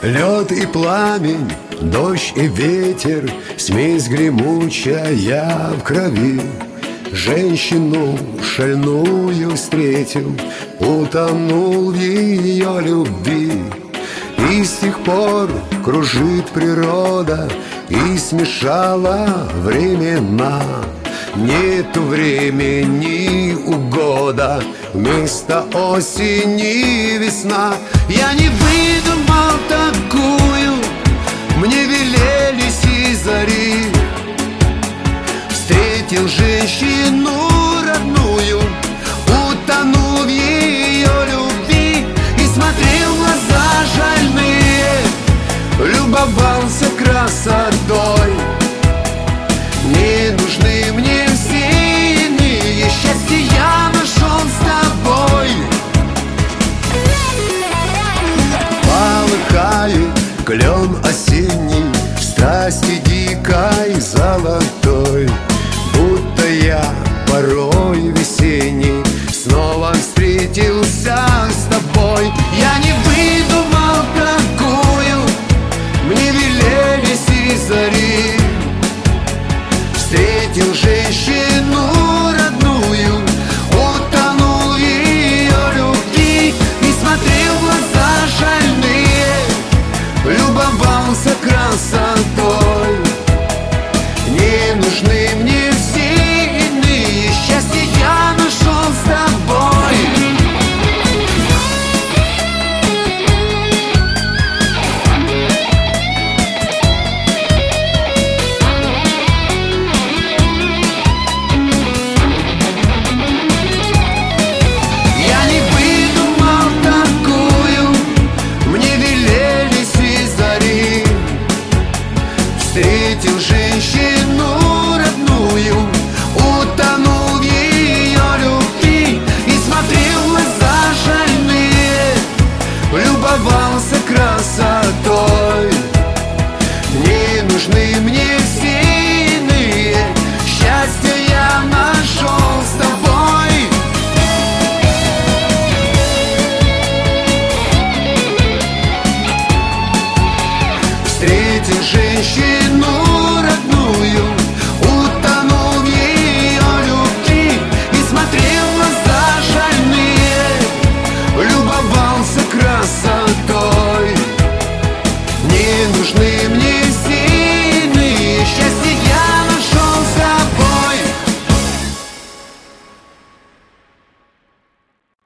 Лед и пламень, дождь и ветер, смесь гремучая в крови. Женщину шальную встретил, утонул в ее любви. И с тех пор кружит природа и смешала времена. Нету времени у года, вместо осени весна. Я не выдумал такую, мне велели сии зари. Встретил женщину родную, утонул в ее любви. И смотрел в глаза жальные, любовался красотой. Не нужны мне все иные, счастье я нашел с тобой. Полыхает клен осенний в страсти дикой золотой. Будто я порой весенний снова встретился с тобой. Я не выдумал такую, мне велели сии зари. Встретил женщину родную, утонул в ее любви. И смотрел в глаза жальные, любовался красотой. Не нужны мне все иные, счастье я нашел с тобой. Я не выдумал такую, мне велели сии зари. Встретил женщину родную, утонул в ее любви. И смотрел в глаза жальные, любовался красотой. Не нужны мне все иные, счастье я нашел с тобой. Встретил женщину родную, утонул в ее любви. И смотрел в глаза жальные, любовался красотой. Не нужны мне